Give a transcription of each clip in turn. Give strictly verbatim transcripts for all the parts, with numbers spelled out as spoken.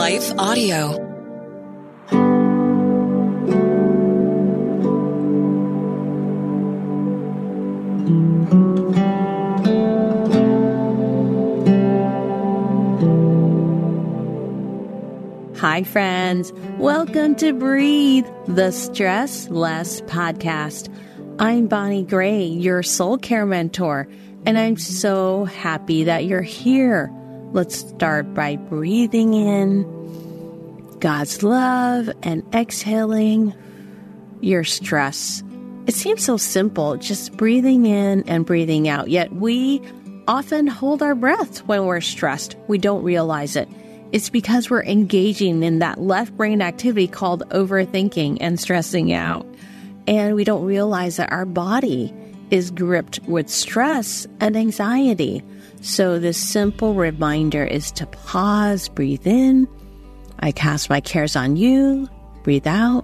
Life Audio. Hi, friends. Welcome to Breathe, the Stress Less podcast. I'm Bonnie Gray, your soul care mentor, and I'm so happy that you're here. Let's start by breathing in God's love and exhaling your stress. It seems so simple, just breathing in and breathing out, yet we often hold our breath when we're stressed. We don't realize it. It's because we're engaging in that left brain activity called overthinking and stressing out. And we don't realize that our body is gripped with stress and anxiety. So this simple reminder is to pause, breathe in. I cast my cares on you. Breathe out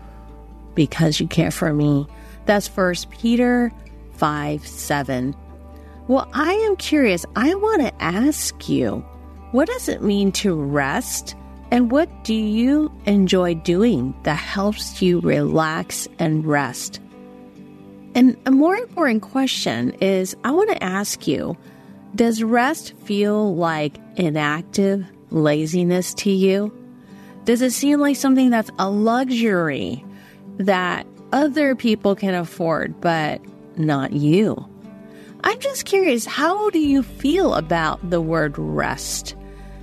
because you care for me. That's First Peter five seven. Well, I am curious. I want to ask you, what does it mean to rest? And what do you enjoy doing that helps you relax and rest? And a more important question is, I want to ask you, does rest feel like inactive laziness to you? Does it seem like something that's a luxury that other people can afford, but not you? I'm just curious, how do you feel about the word rest?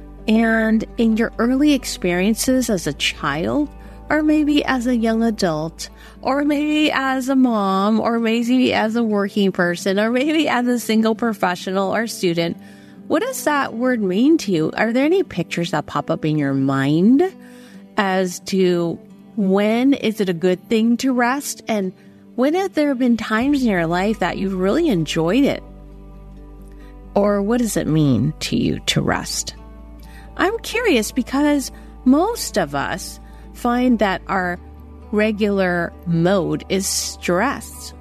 And in your early experiences as a child, or maybe as a young adult, or maybe as a mom, or maybe as a working person, or maybe as a single professional or student, what does that word mean to you? Are there any pictures that pop up in your mind as to when is it a good thing to rest? And when have there been times in your life that you've really enjoyed it? Or what does it mean to you to rest? I'm curious because most of us find that our regular mode is stress.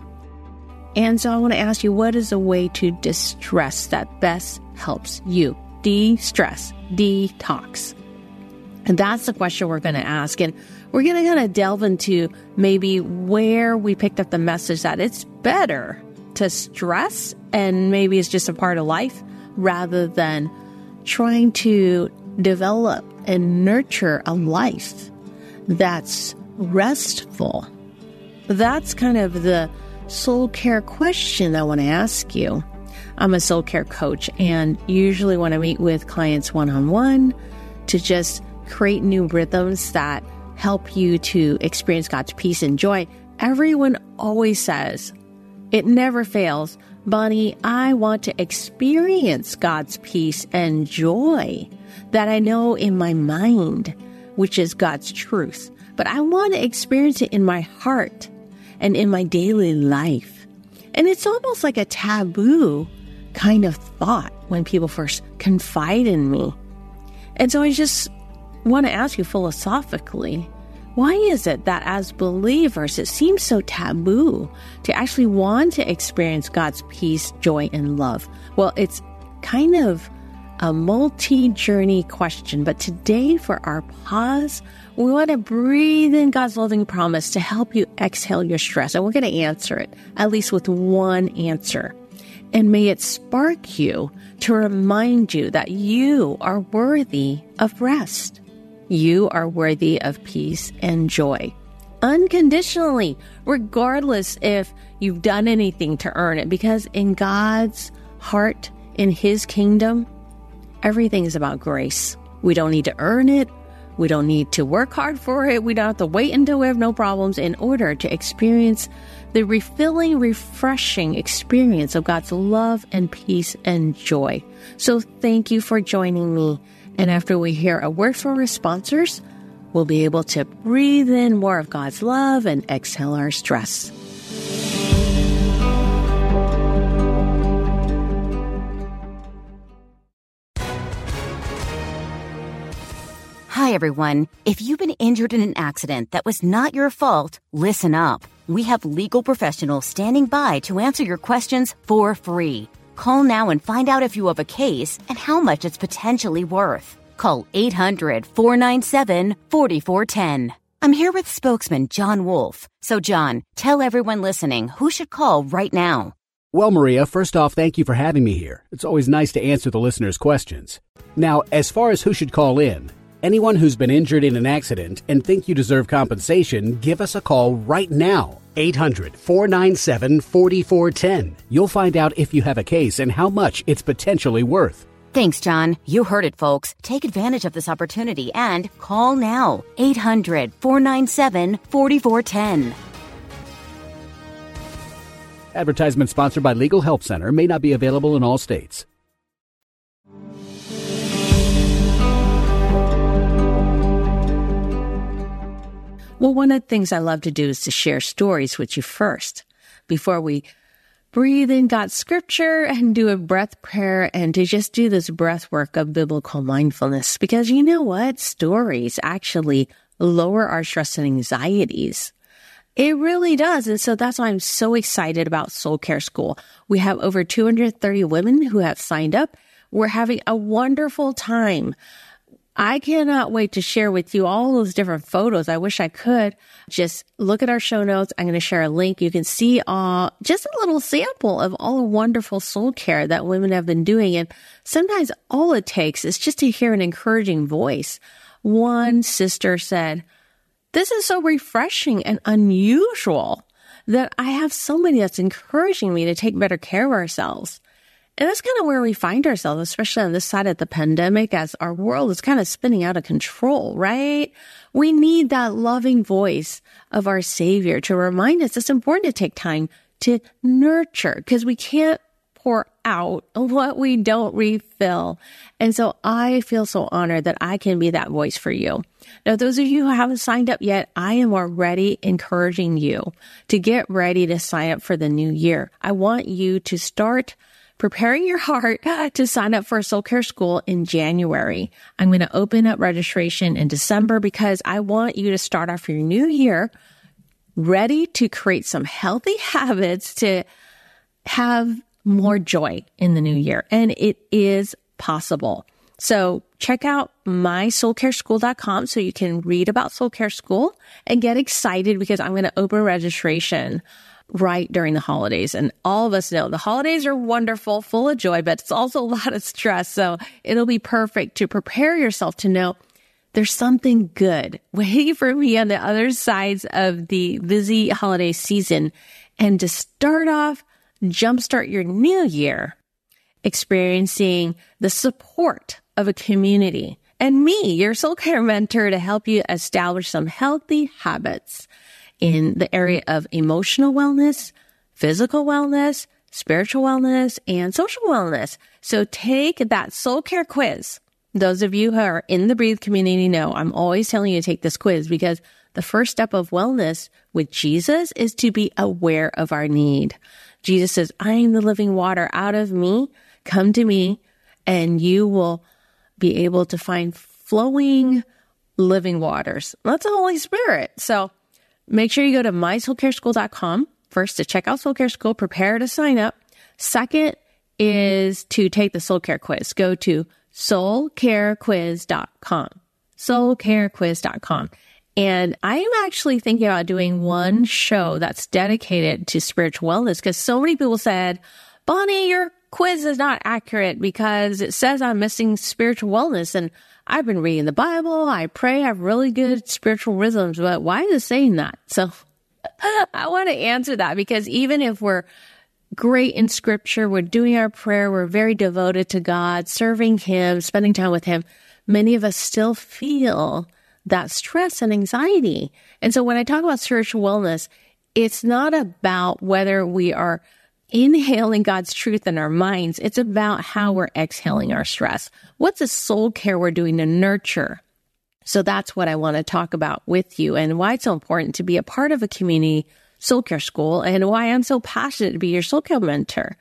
And so I want to ask you, what is a way to distress that best helps you? De-stress, detox. And that's the question we're going to ask. And we're going to kind of delve into maybe where we picked up the message that it's better to stress and maybe it's just a part of life rather than trying to develop and nurture a life that's restful. That's kind of the soul care question I want to ask you. I'm a soul care coach, and usually when I meet with clients one-on-one to just create new rhythms that help you to experience God's peace and joy, everyone always says, it never fails, Bonnie, I want to experience God's peace and joy that I know in my mind, which is God's truth. But I want to experience it in my heart and in my daily life. And it's almost like a taboo kind of thought when people first confide in me. And so I just want to ask you philosophically, why is it that as believers, it seems so taboo to actually want to experience God's peace, joy, and love? Well, it's kind of a multi-journey question, but today for our pause, we want to breathe in God's loving promise to help you exhale your stress. And we're going to answer it, at least with one answer. And may it spark you to remind you that you are worthy of rest. You are worthy of peace and joy, unconditionally, regardless if you've done anything to earn it. Because in God's heart, in His kingdom, everything is about grace. We don't need to earn it. We don't need to work hard for it. We don't have to wait until we have no problems in order to experience the refilling, refreshing experience of God's love and peace and joy. So thank you for joining me. And after we hear a word from our sponsors, we'll be able to breathe in more of God's love and exhale our stress. Hi, everyone. If you've been injured in an accident that was not your fault, listen up. We have legal professionals standing by to answer your questions for free. Call now and find out if you have a case and how much it's potentially worth. Call eight hundred, four nine seven, four four one zero. I'm here with spokesman John Wolf. So, John, tell everyone listening who should call right now. Well, Maria, first off, thank you for having me here. It's always nice to answer the listeners' questions. Now, as far as who should call in, anyone who's been injured in an accident and think you deserve compensation, give us a call right now. eight hundred, four nine seven, four four one zero. You'll find out if you have a case and how much it's potentially worth. Thanks, John. You heard it, folks. Take advantage of this opportunity and call now. eight hundred, four nine seven, four four one zero. Advertisement sponsored by Legal Help Center. May not be available in all states. Well, one of the things I love to do is to share stories with you first before we breathe in God's scripture and do a breath prayer and to just do this breath work of biblical mindfulness. Because you know what? Stories actually lower our stress and anxieties. It really does. And so that's why I'm so excited about Soul Care School. We have over two hundred thirty women who have signed up. We're having a wonderful time. I cannot wait to share with you all those different photos. I wish I could. Just look at our show notes. I'm going to share a link. You can see uh, just a little sample of all the wonderful soul care that women have been doing. And sometimes all it takes is just to hear an encouraging voice. One sister said, "This is so refreshing and unusual that I have somebody that's encouraging me to take better care of ourselves." And that's kind of where we find ourselves, especially on this side of the pandemic, as our world is kind of spinning out of control, right? We need that loving voice of our Savior to remind us it's important to take time to nurture, because we can't pour out what we don't refill. And so I feel so honored that I can be that voice for you. Now, those of you who haven't signed up yet, I am already encouraging you to get ready to sign up for the new year. I want you to start preparing your heart to sign up for Soul Care School in January. I'm going to open up registration in December because I want you to start off your new year ready to create some healthy habits to have more joy in the new year. And it is possible. So check out my soul care school dot com so you can read about Soul Care School and get excited, because I'm going to open registration right during the holidays. And all of us know the holidays are wonderful, full of joy, but it's also a lot of stress. So it'll be perfect to prepare yourself to know there's something good waiting for me on the other sides of the busy holiday season, and to start off, jumpstart your new year, experiencing the support of a community and me, your soul care mentor, to help you establish some healthy habits in the area of emotional wellness, physical wellness, spiritual wellness, and social wellness. So take that soul care quiz. Those of you who are in the Breathe community know I'm always telling you to take this quiz, because the first step of wellness with Jesus is to be aware of our need. Jesus says, "I am the living water. Out of me, come to me, and you will be able to find flowing living waters." That's the Holy Spirit. So make sure you go to my soul care school dot com first to check out Soul Care School, prepare to sign up. Second is to take the Soul Care quiz. Go to soul care quiz dot com, soul care quiz dot com. And I am actually thinking about doing one show that's dedicated to spiritual wellness, because so many people said, "Bonnie, your quiz is not accurate because it says I'm missing spiritual wellness. And I've been reading the Bible. I pray. I have really good spiritual rhythms. But why is it saying that?" So I want to answer that, because even if we're great in scripture, we're doing our prayer, we're very devoted to God, serving Him, spending time with Him, many of us still feel that stress and anxiety. And so when I talk about spiritual wellness, it's not about whether we are inhaling God's truth in our minds. It's about how we're exhaling our stress. What's the soul care we're doing to nurture? So that's what I want to talk about with you, and why it's so important to be a part of a community soul care school, and why I'm so passionate to be your soul care mentor.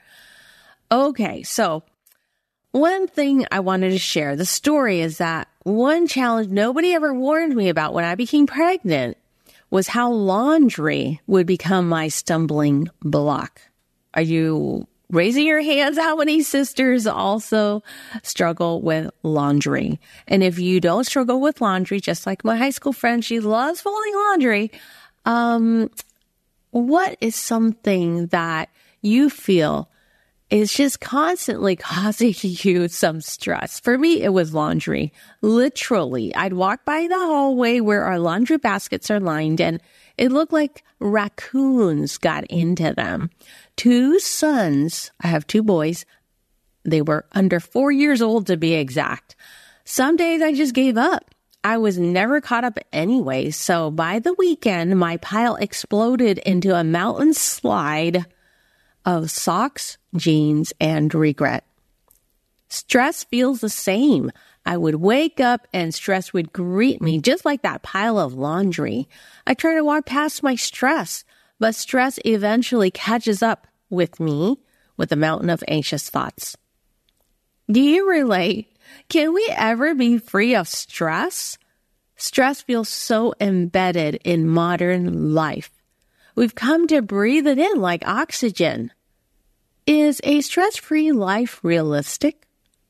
Okay, so one thing I wanted to share, the story is that one challenge nobody ever warned me about when I became pregnant was how laundry would become my stumbling block. Are you raising your hands, how many sisters also struggle with laundry? And if you don't struggle with laundry, just like my high school friend, she loves folding laundry. Um, what is something that you feel is just constantly causing you some stress? For me, it was laundry. Literally, I'd walk by the hallway where our laundry baskets are lined, and it looked like raccoons got into them. Two sons, I have two boys. They were under four years old to be exact. Some days I just gave up. I was never caught up anyway. So by the weekend, my pile exploded into a mountain slide of socks, jeans, and regret. Stress feels the same. I would wake up and stress would greet me just like that pile of laundry. I try to walk past my stress, but stress eventually catches up with me with a mountain of anxious thoughts. Do you relate? Can we ever be free of stress? Stress feels so embedded in modern life. We've come to breathe it in like oxygen. Is a stress-free life realistic?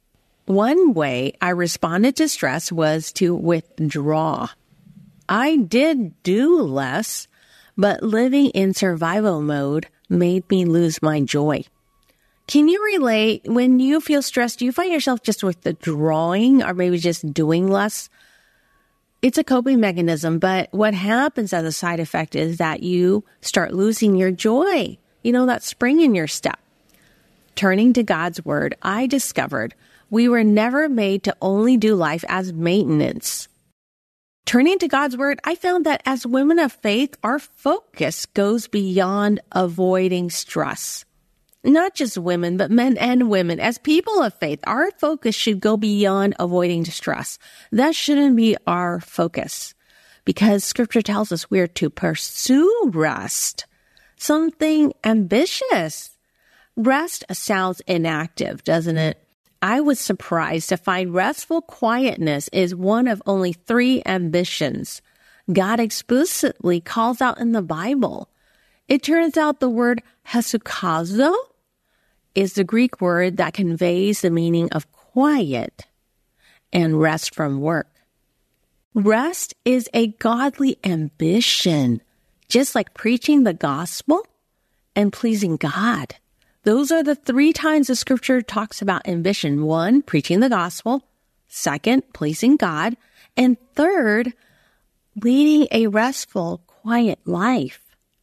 One way I responded to stress was to withdraw. I did do less, but living in survival mode made me lose my joy. Can you relate? When you feel stressed, do you find yourself just withdrawing or maybe just doing less? It's a coping mechanism, but what happens as a side effect is that you start losing your joy. You know, that spring in your step. Turning to God's word, I discovered we were never made to only do life as maintenance. Turning to God's word, I found that as women of faith, our focus goes beyond avoiding stress. Not just women, but men and women. As people of faith, our focus should go beyond avoiding stress. That shouldn't be our focus, because scripture tells us we're to pursue rest, something ambitious. Rest sounds inactive, doesn't it? I was surprised to find restful quietness is one of only three ambitions God explicitly calls out in the Bible. It turns out the word hesukazo is the Greek word that conveys the meaning of quiet and rest from work. Rest is a godly ambition, just like preaching the gospel and pleasing God. Those are the three times the scripture talks about ambition. One, preaching the gospel. Second, pleasing God. And third, leading a restful, quiet life.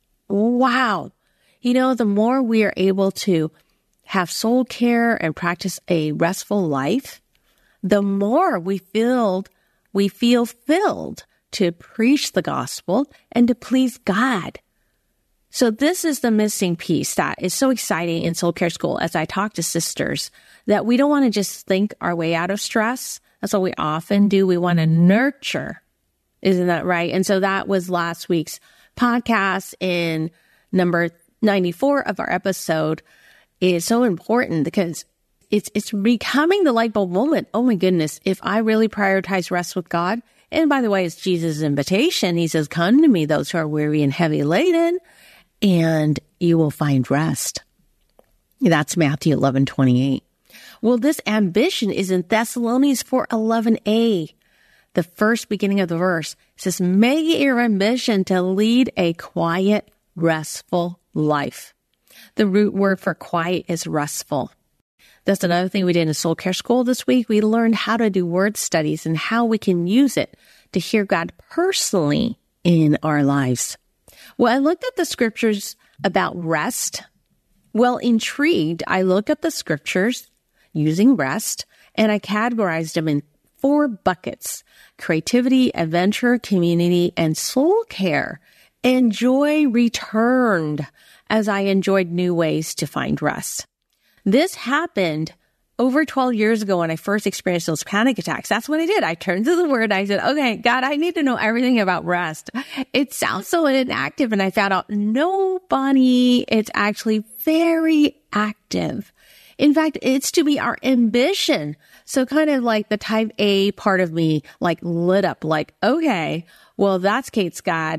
Wow. You know, the more we are able to have soul care and practice a restful life, the more we feel, we feel filled to preach the gospel and to please God. So this is the missing piece that is so exciting in Soul Care School as I talk to sisters, that we don't want to just think our way out of stress. That's what we often do. We want to nurture. Isn't that right? And so that was last week's podcast in number ninety-four of our episode. Is so important because it's it's becoming the light bulb moment. Oh my goodness, if I really prioritize rest with God, and by the way, it's Jesus' invitation. He says, come to me, those who are weary and heavy laden, and you will find rest. That's Matthew eleven twenty-eight. Well, this ambition is in Thessalonians four eleven a. The first beginning of the verse says, make it your ambition to lead a quiet, restful life. The root word for quiet is restful. That's another thing we did in Soul Care School this week. We learned how to do word studies and how we can use it to hear God personally in our lives. Well, I looked at the scriptures about rest. Well, intrigued, I looked up the scriptures using rest, and I categorized them in four buckets: creativity, adventure, community, and soul care. And joy returned as I enjoyed new ways to find rest. This happened over twelve years ago when I first experienced those panic attacks. That's what I did. I turned to the word. I said, okay, God, I need to know everything about rest. It sounds so inactive. And I found out, no, Bonnie, it's actually very active. In fact, it's to be our ambition. So kind of like the type A part of me, like lit up, like, okay, well, that's Kate's God.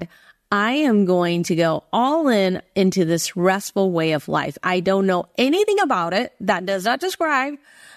I am going to go all in into this restful way of life. I don't know anything about it. That does not describe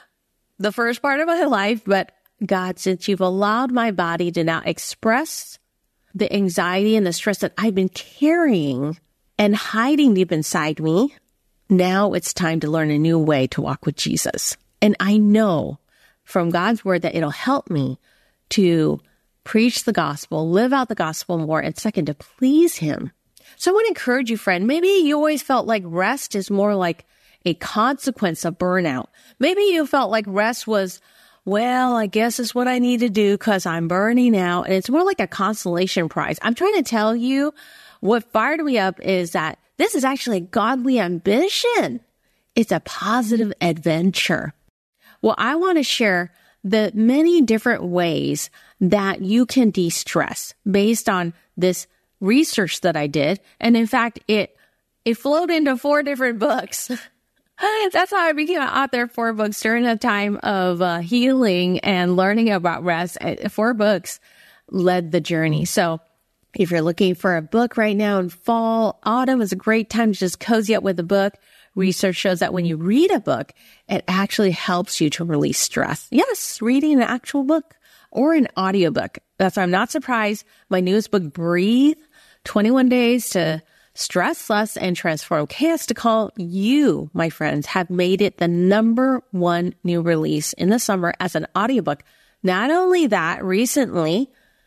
the first part of my life, but God, since you've allowed my body to now express the anxiety and the stress that I've been carrying and hiding deep inside me, now it's time to learn a new way to walk with Jesus. And I know from God's word that it'll help me to preach the gospel, live out the gospel more, and second, to please him. So I want to encourage you, friend. Maybe you always felt like rest is more like a consequence of burnout. Maybe you felt like rest was, well, I guess it's what I need to do because I'm burning out. And it's more like a consolation prize. I'm trying to tell you what fired me up is that this is actually a godly ambition. It's a positive adventure. Well, I want to share the many different ways that you can de-stress based on this research that I did. And in fact, it it flowed into four different books. That's how I became an author of four books during a time of uh, healing and learning about rest. Four books led the journey. So if you're looking for a book right now in fall, autumn is a great time to just cozy up with a book. Research shows that when you read a book, it actually helps you to release stress. Yes, reading an actual book or an audiobook. That's why I'm not surprised. My newest book, Breathe, twenty-one days to Stress Less and Transform Chaos to Calm, you, my friends, have made it the number one new release in the summer as an audiobook. Not only that, recently,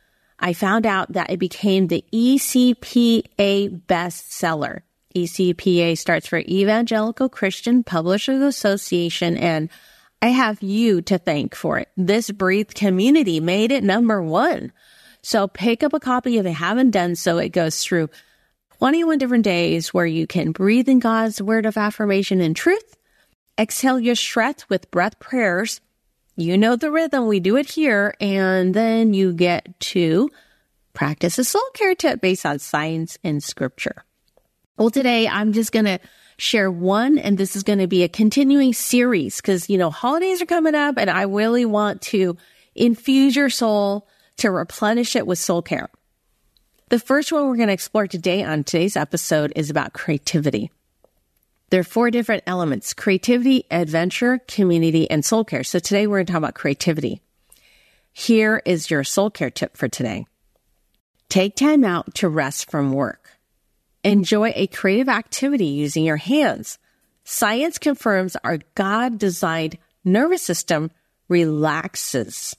I found out that it became the E C P A bestseller. E C P A starts for Evangelical Christian Publishers Association, and I have you to thank for it. This Breathe community made it number one. So pick up a copy if you haven't done so. It goes through twenty-one different days where you can breathe in God's word of affirmation and truth, exhale your stress with breath prayers. You know the rhythm. We do it here. And then you get to practice a soul care tip based on science and scripture. Well, today I'm just going to share one, and this is going to be a continuing series because, you know, holidays are coming up and I really want to infuse your soul to replenish it with soul care. The first one we're going to explore today on today's episode is about creativity. There are four different elements: creativity, adventure, community, and soul care. So today we're going to talk about creativity. Here is your soul care tip for today. Take time out to rest from work. Enjoy a creative activity using your hands. Science confirms our God-designed nervous system relaxes.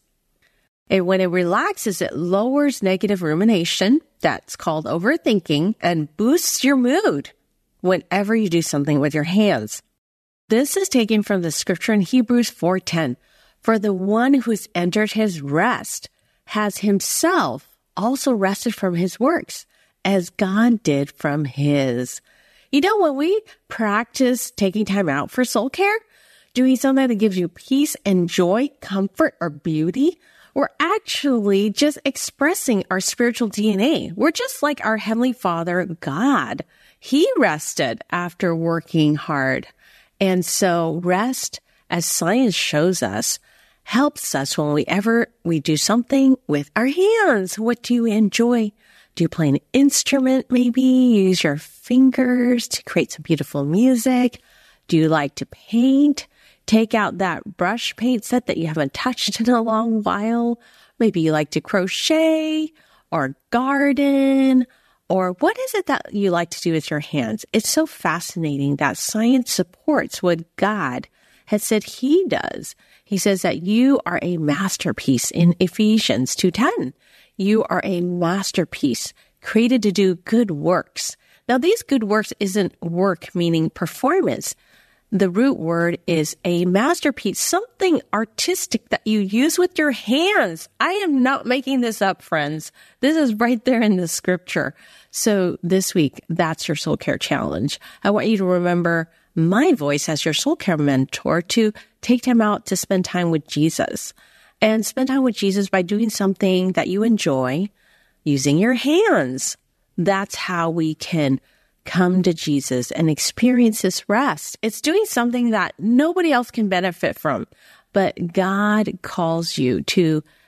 And when it relaxes, it lowers negative rumination, that's called overthinking, and boosts your mood whenever you do something with your hands. This is taken from the scripture in Hebrews four ten. For the one who's entered his rest has himself also rested from his works, as God did from his. You know, when we practice taking time out for soul care, doing something that gives you peace and joy, comfort, or beauty, we're actually just expressing our spiritual D N A. We're just like our Heavenly Father, God. He rested after working hard. And so rest, as science shows us, helps us when we ever we do something with our hands. What do you enjoy? Do you play an instrument maybe? Use your fingers to create some beautiful music? Do you like to paint? Take out that brush paint set that you haven't touched in a long while. Maybe you like to crochet or garden, or what is it that you like to do with your hands? It's so fascinating that science supports what God has said he does. He says that you are a masterpiece in Ephesians two ten. You are a masterpiece created to do good works. Now, these good works isn't work meaning performance. The root word is a masterpiece, something artistic that you use with your hands. I am not making this up, friends. This is right there in the scripture. So this week, that's your soul care challenge. I want you to remember my voice as your soul care mentor to take time out to spend time with Jesus. And spend time with Jesus by doing something that you enjoy using your hands. That's how we can come to Jesus and experience this rest. It's doing something that nobody else can benefit from, but God calls you to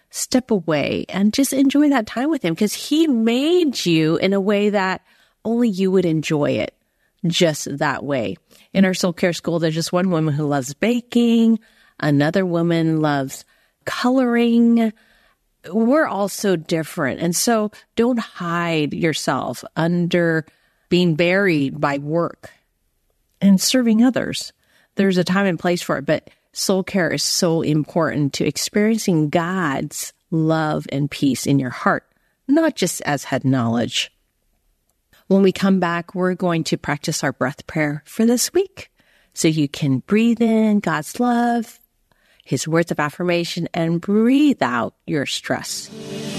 step away and just enjoy that time with him, because he made you in a way that only you would enjoy it just that way. In our soul care school, there's just one woman who loves baking. Another woman loves coloring. We're all so different. And so don't hide yourself under being buried by work and serving others. There's a time and place for it, but soul care is so important to experiencing God's love and peace in your heart, not just as head knowledge. When we come back, we're going to practice our breath prayer for this week. So you can breathe in God's love, His words of affirmation, and breathe out your stress.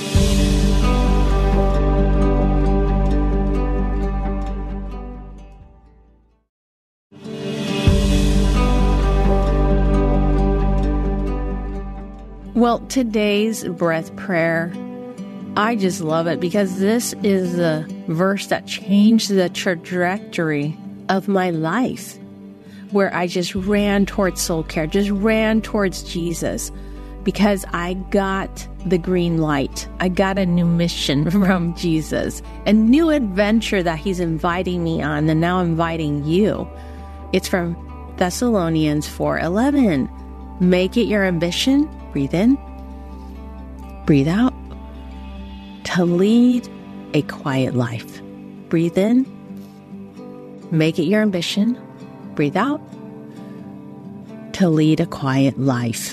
Well, today's breath prayer, I just love it because this is the verse that changed the trajectory of my life, where I just ran towards soul care, just ran towards Jesus, because I got the green light. I got a new mission from Jesus, a new adventure that He's inviting me on, and now inviting you. It's from Thessalonians four eleven. Make it your ambition, breathe in, breathe out, to lead a quiet life. Breathe in, make it your ambition, breathe out, to lead a quiet life.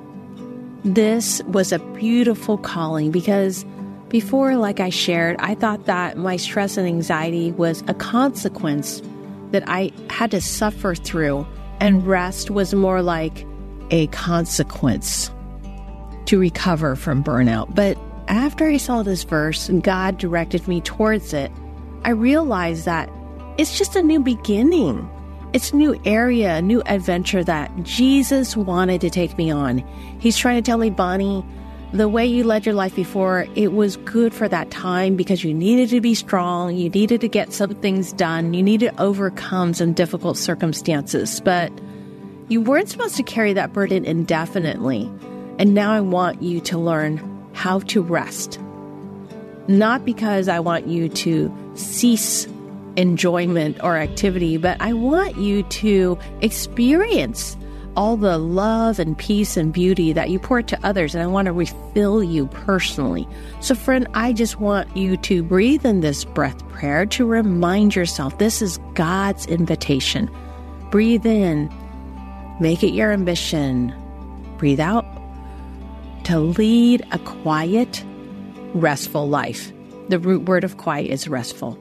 This was a beautiful calling because before, like I shared, I thought that my stress and anxiety was a consequence that I had to suffer through, and rest was more like a consequence to recover from burnout. But after I saw this verse and God directed me towards it, I realized that it's just a new beginning. It's a new area, a new adventure that Jesus wanted to take me on. He's trying to tell me, Bonnie, the way you led your life before, it was good for that time because you needed to be strong. You needed to get some things done. You needed to overcome some difficult circumstances. But you weren't supposed to carry that burden indefinitely. And now I want you to learn how to rest. Not because I want you to cease enjoyment or activity, but I want you to experience all the love and peace and beauty that you pour to others. And I want to refill you personally. So friend, I just want you to breathe in this breath prayer to remind yourself this is God's invitation. Breathe in. Make it your ambition. Breathe out, to lead a quiet, restful life. The root word of quiet is restful.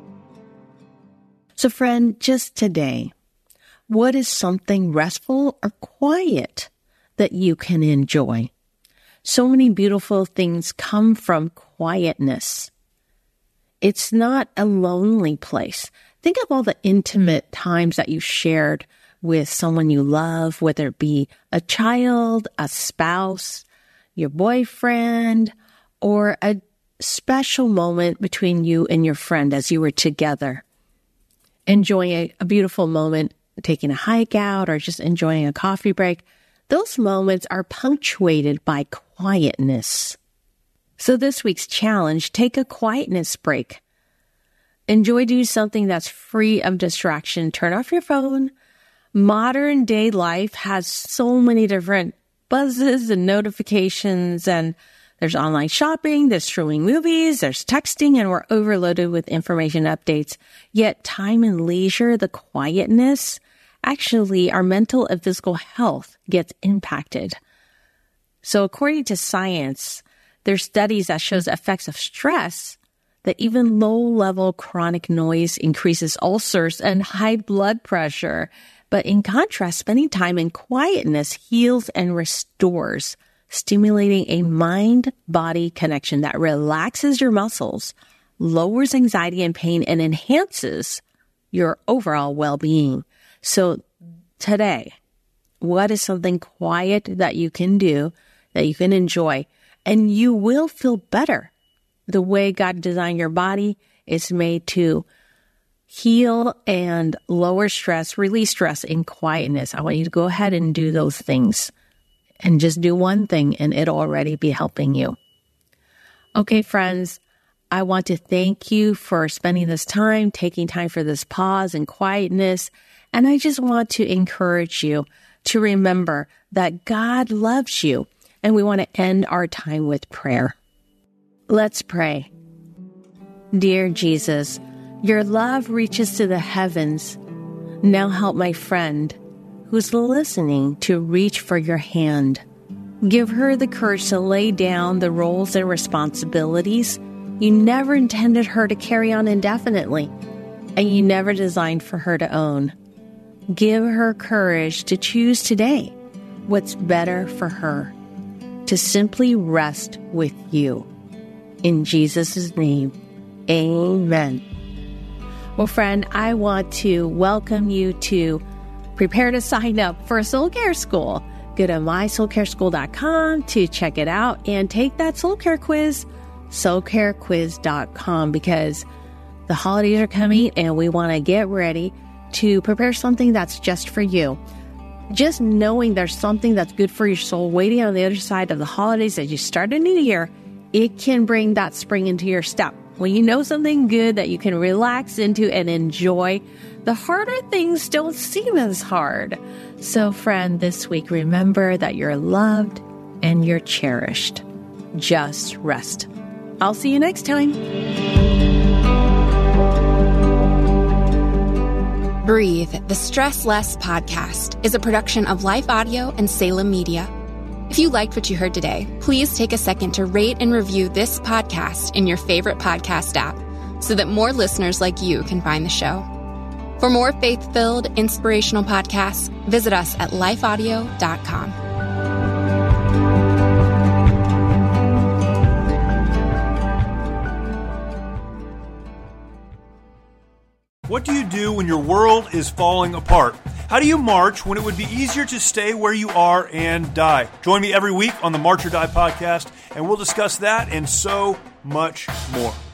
So friend, just today, what is something restful or quiet that you can enjoy? So many beautiful things come from quietness. It's not a lonely place. Think of all the intimate times that you shared with someone you love, whether it be a child, a spouse, your boyfriend, or a special moment between you and your friend as you were together. Enjoying a, a beautiful moment, taking a hike out, or just enjoying a coffee break. Those moments are punctuated by quietness. So this week's challenge, take a quietness break. Enjoy doing something that's free of distraction. Turn off your phone. Modern day life has so many different buzzes and notifications, and there's online shopping, there's streaming movies, there's texting, and we're overloaded with information updates. Yet time and leisure, the quietness, actually our mental and physical health gets impacted. So according to science, there's studies that shows the effects of stress, that even low-level chronic noise increases ulcers and high blood pressure. But in contrast, spending time in quietness heals and restores, stimulating a mind-body connection that relaxes your muscles, lowers anxiety and pain, and enhances your overall well-being. So today, what is something quiet that you can do, that you can enjoy, and you will feel better? The way God designed your body is made to heal and lower stress, release stress in quietness. I want you to go ahead and do those things. and just do one thing and it'll already be helping you. Okay, friends, I want to thank you for spending this time, taking time for this pause and quietness. And I just want to encourage you to remember that God loves you, and we want to end our time with prayer. Let's pray. Dear Jesus, your love reaches to the heavens. Now help my friend who's listening to reach for your hand. Give her the courage to lay down the roles and responsibilities you never intended her to carry on indefinitely, and you never designed for her to own. Give her courage to choose today what's better for her, to simply rest with you. In Jesus' name, amen. Well, friend, I want to welcome you to prepare to sign up for a Soul Care School. Go to my soul care school dot com to check it out and take that soul care quiz, soul care quiz dot com, because the holidays are coming and we want to get ready to prepare something that's just for you. Just knowing there's something that's good for your soul waiting on the other side of the holidays as you start a new year, it can bring that spring into your step. When you know something good that you can relax into and enjoy, the harder things don't seem as hard. So friend, this week, remember that you're loved and you're cherished. Just rest. I'll see you next time. Breathe, the Stress Less podcast, is a production of Life Audio and Salem Media. If you liked what you heard today, please take a second to rate and review this podcast in your favorite podcast app so that more listeners like you can find the show. For more faith-filled, inspirational podcasts, visit us at life audio dot com. What do you do when your world is falling apart? How do you march when it would be easier to stay where you are and die? Join me every week on the March or Die podcast, and we'll discuss that and so much more.